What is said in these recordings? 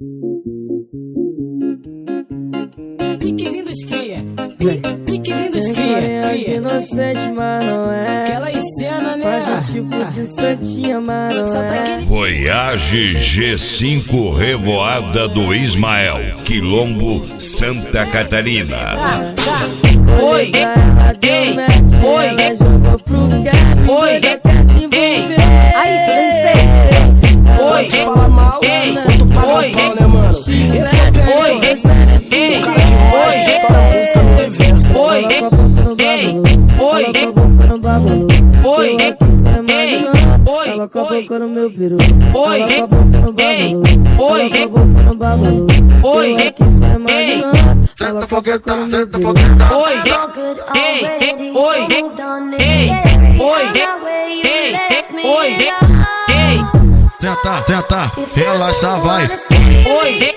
Piquezinho dos cria, piquezinho dos cria. Inocente, mas não é. Aquela cena, né? Faz tipo de santinha, mas não é. Voyage G5 Revoada do Ismael, Quilombo, Santa Catarina. Oi, ei, oi, oi, ei, aí, oi, fala mal, tu paga pau, né, mano? Esse é o PL, o cara que mostra história, música no universo. oi, oi, oi, Ela com a boca no meu peru. oi, Ela com a boca no bagulho. oi, Ela com a boca no bagulho. oi, Eu aqui só imaginando. Ela com a boca no meu peru. oi, Senta, relaxa, vai. oi,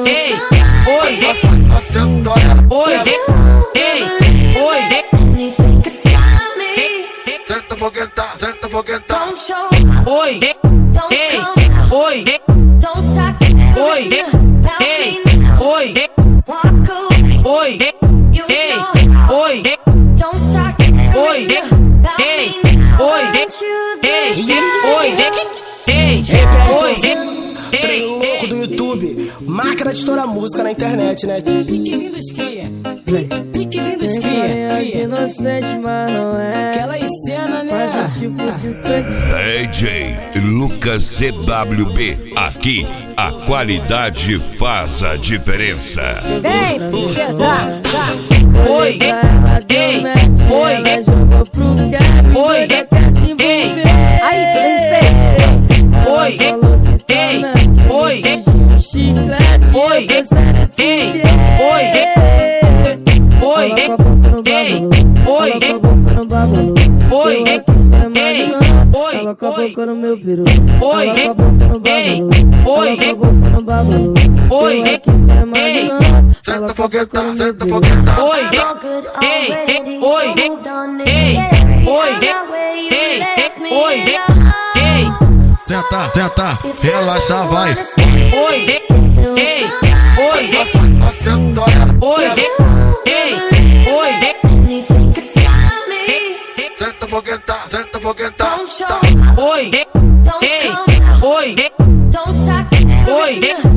Senta fogueta. oi, Trem louco do YouTube, máquina de estourar música na internet, né? piquezinho dos cria, piquezinho dos cria. Inocente, mas não é. Aquela cena, né? Faz tipo de santinha. DJ Lucas CWB, aqui a qualidade faz a diferença. Vem, pesar, oi, oi, Ela jogou pro cara. oi, aí, oi, oi, Chiclete. oi, oi, oi, Ela com a boca no meu peru. oi, Ela com a boca no bagulho. oi, Ela com a boca no bagulho. oi, Eu aqui só imaginando. Ela com a boca no meu peru. oi, Senta, relaxa, vai. oi, Senta fogueta. oi, oi,